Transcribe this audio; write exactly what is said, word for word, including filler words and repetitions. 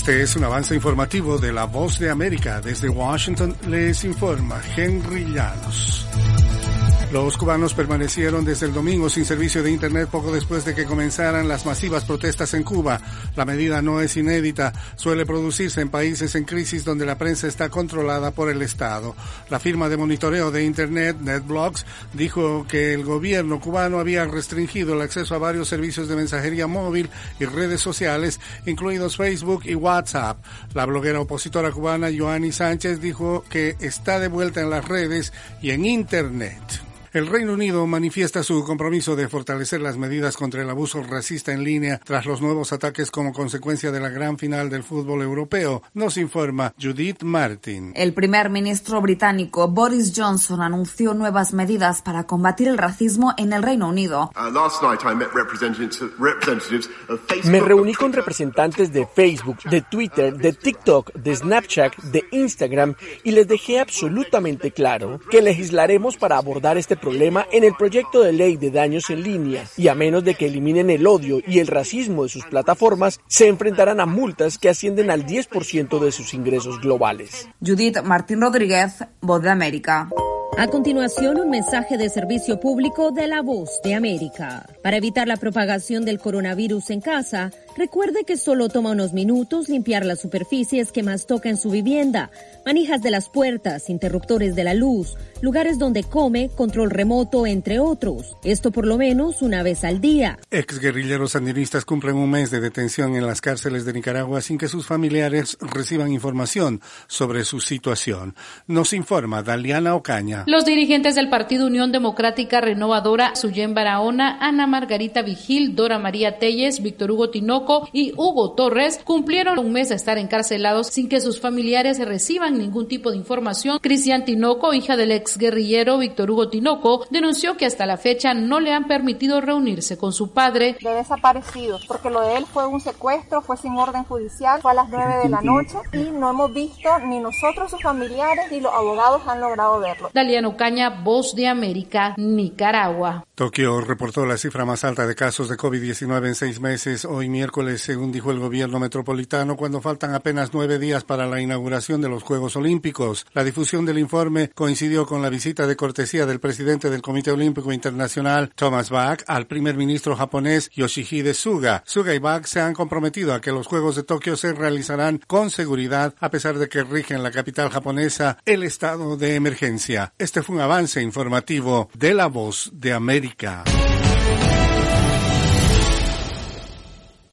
Este es un avance informativo de La Voz de América. Desde Washington les informa Henry Llanos. Los cubanos permanecieron desde el domingo sin servicio de Internet poco después de que comenzaran las masivas protestas en Cuba. La medida no es inédita, suele producirse en países en crisis donde la prensa está controlada por el Estado. La firma de monitoreo de Internet, NetBlocks, dijo que el gobierno cubano había restringido el acceso a varios servicios de mensajería móvil y redes sociales, incluidos Facebook y WhatsApp. La bloguera opositora cubana Yoani Sánchez dijo que está de vuelta en las redes y en Internet. El Reino Unido manifiesta su compromiso de fortalecer las medidas contra el abuso racista en línea tras los nuevos ataques como consecuencia de la gran final del fútbol europeo, nos informa Judith Martin. El primer ministro británico Boris Johnson anunció nuevas medidas para combatir el racismo en el Reino Unido. Me reuní con representantes de Facebook, de Twitter, de TikTok, de Snapchat, de Instagram y les dejé absolutamente claro que legislaremos para abordar este problema problema en el proyecto de ley de daños en línea y a menos de que eliminen el odio y el racismo de sus plataformas, se enfrentarán a multas que ascienden al diez por ciento de sus ingresos globales. Judith Martín Rodríguez, Voz de América. A continuación, un mensaje de servicio público de La Voz de América. Para evitar la propagación del coronavirus en casa, recuerde que solo toma unos minutos limpiar las superficies que más toca en su vivienda, manijas de las puertas, interruptores de la luz, lugares donde come, control remoto, entre otros. Esto por lo menos una vez al día. Exguerrilleros sandinistas cumplen un mes de detención en las cárceles de Nicaragua sin que sus familiares reciban información sobre su situación. Nos informa Daliana Ocaña. Los dirigentes del Partido Unión Democrática Renovadora, Suyén Barahona, Ana Margarita Vigil, Dora María Telles, Víctor Hugo Tinoco y Hugo Torres cumplieron un mes de estar encarcelados sin que sus familiares reciban ningún tipo de información. Cristian Tinoco, hija del exguerrillero Víctor Hugo Tinoco, denunció que hasta la fecha no le han permitido reunirse con su padre. De desaparecido, porque lo de él fue un secuestro, fue sin orden judicial, fue a las nueve de la noche y no hemos visto, ni nosotros sus familiares, ni los abogados han logrado verlo. Daliana Ocaña, Voz de América, Nicaragua. Tokio reportó la cifra más alta de casos de COVID diecinueve en seis meses hoy miércoles, según dijo el gobierno metropolitano, cuando faltan apenas nueve días para la inauguración de los Juegos Olímpicos. La difusión del informe coincidió con la visita de cortesía del presidente del Comité Olímpico Internacional, Thomas Bach, al primer ministro japonés Yoshihide Suga. Suga y Bach se han comprometido a que los Juegos de Tokio se realizarán con seguridad, a pesar de que rige en la capital japonesa el estado de emergencia. Este fue un avance informativo de La Voz de América.